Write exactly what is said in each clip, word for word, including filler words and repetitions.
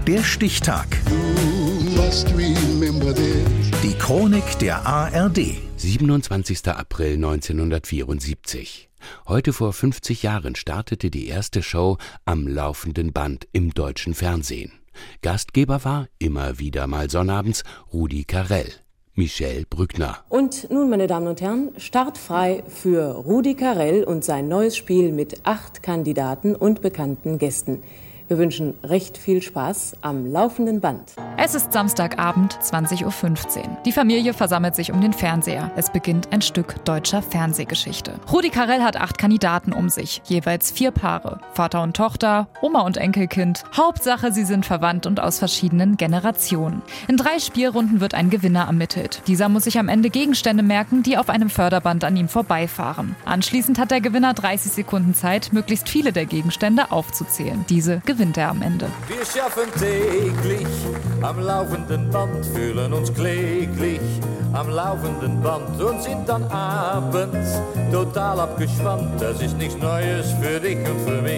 Der Stichtag. Die Chronik der A R D. siebenundzwanzigster April neunzehnhundertvierundsiebzig. Heute vor fünfzig Jahren startete die erste Show am laufenden Band im deutschen Fernsehen. Gastgeber war, immer wieder mal sonnabends, Rudi Carrell. Michelle Brückner. Und nun, meine Damen und Herren, startfrei für Rudi Carrell und sein neues Spiel mit acht Kandidaten und bekannten Gästen. Wir wünschen recht viel Spaß am laufenden Band. Es ist Samstagabend, zwanzig Uhr fünfzehn. Die Familie versammelt sich um den Fernseher. Es beginnt ein Stück deutscher Fernsehgeschichte. Rudi Carrell hat acht Kandidaten um sich, jeweils vier Paare. Vater und Tochter, Oma und Enkelkind. Hauptsache, sie sind verwandt und aus verschiedenen Generationen. In drei Spielrunden wird ein Gewinner ermittelt. Dieser muss sich am Ende Gegenstände merken, die auf einem Förderband an ihm vorbeifahren. Anschließend hat der Gewinner dreißig Sekunden Zeit, möglichst viele der Gegenstände aufzuzählen. Diese gewinnt er am Ende. Wir schaffen täglich am laufenden Band, fühlen uns kläglich am laufenden Band und sind dann abends total abgespannt. Das ist nichts Neues für dich und für mich.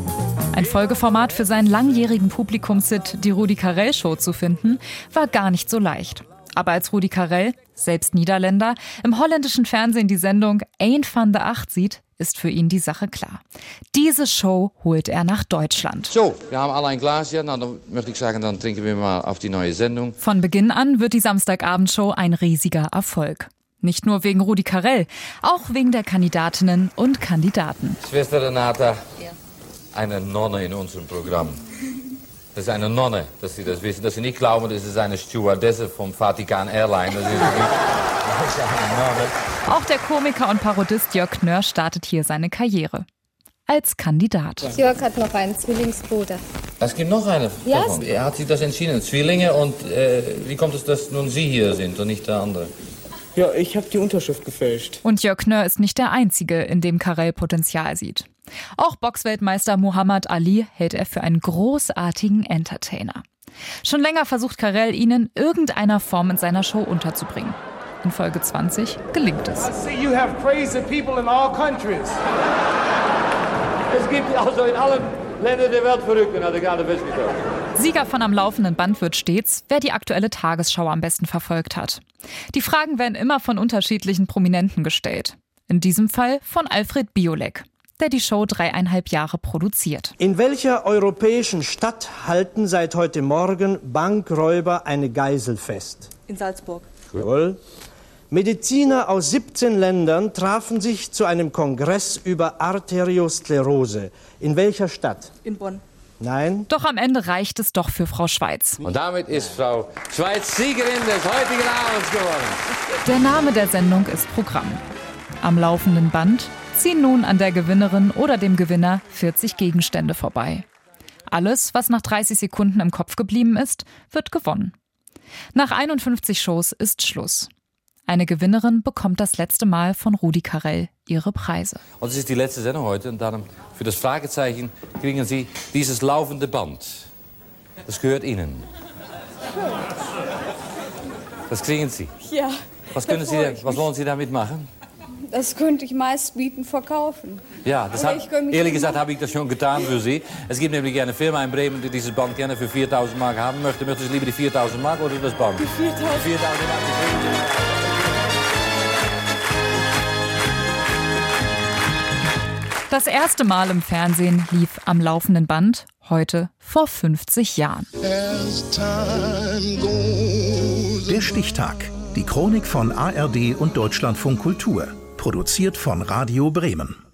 Ein Folgeformat für seinen langjährigen Publikumshit Die Rudi Carrell Show zu finden, war gar nicht so leicht. Aber als Rudi Carrell, selbst Niederländer, im holländischen Fernsehen die Sendung Een van de Acht sieht, ist für ihn die Sache klar. Diese Show holt er nach Deutschland. So, wir haben alle ein Glas hier. Na, dann möchte ich sagen, dann trinken wir mal auf die neue Sendung. Von Beginn an wird die Samstagabendshow ein riesiger Erfolg. Nicht nur wegen Rudi Carrell, auch wegen der Kandidatinnen und Kandidaten. Schwester Renata, eine Nonne in unserem Programm. Das ist eine Nonne, dass Sie das wissen. Dass Sie nicht glauben, das ist eine Stewardesse vom Vatikan Airline. Das ist nicht. Das ist eine Nonne. Auch der Komiker und Parodist Jörg Knörr startet hier seine Karriere. Als Kandidat. Jörg hat noch einen Zwillingsbruder. Es gibt noch eine. Ja? Er hat sich das entschieden. Zwillinge. Und äh, wie kommt es, dass nun Sie hier sind und nicht der andere? Ja, ich habe die Unterschrift gefälscht. Und Jörg Knörr ist nicht der Einzige, in dem Carrell Potenzial sieht. Auch Boxweltmeister Muhammad Ali hält er für einen großartigen Entertainer. Schon länger versucht Carrell, ihn in irgendeiner Form in seiner Show unterzubringen. In Folge zwanzig gelingt es. I see you have crazy people in all countries. Es gibt also in allen Ländern der Welt Verrückten, hat er gerade festgestellt. Sieger von Am laufenden Band wird stets, wer die aktuelle Tagesschau am besten verfolgt hat. Die Fragen werden immer von unterschiedlichen Prominenten gestellt. In diesem Fall von Alfred Biolek, der die Show dreieinhalb Jahre produziert. In welcher europäischen Stadt halten seit heute Morgen Bankräuber eine Geisel fest? In Salzburg. Jawohl. Mediziner aus siebzehn Ländern trafen sich zu einem Kongress über Arteriosklerose. In welcher Stadt? In Bonn. Nein. Doch am Ende reicht es doch für Frau Schweiz. Und damit ist Frau Schweiz Siegerin des heutigen Abends geworden. Der Name der Sendung ist Programm. Am laufenden Band ziehen nun an der Gewinnerin oder dem Gewinner vierzig Gegenstände vorbei. Alles, was nach dreißig Sekunden im Kopf geblieben ist, wird gewonnen. Nach einundfünfzig Shows ist Schluss. Eine Gewinnerin bekommt das letzte Mal von Rudi Carrell ihre Preise. Und es ist die letzte Sendung heute. Und dann für das Fragezeichen kriegen Sie dieses laufende Band. Das gehört Ihnen. Das kriegen Sie. Ja. Was, können Sie denn, was wollen Sie damit machen? Das könnte ich meistbieten verkaufen. Ja, das hat, ehrlich gesagt habe ich das schon getan für Sie. Es gibt nämlich eine Firma in Bremen, die dieses Band gerne für viertausend Mark haben möchte. Möchten Sie lieber die viertausend Mark oder das Band? Die viertausend. Die viertausend Mark. Das erste Mal im Fernsehen lief Am laufenden Band, heute vor fünfzig Jahren. Der Stichtag. Die Chronik von A R D und Deutschlandfunk Kultur. Produziert von Radio Bremen.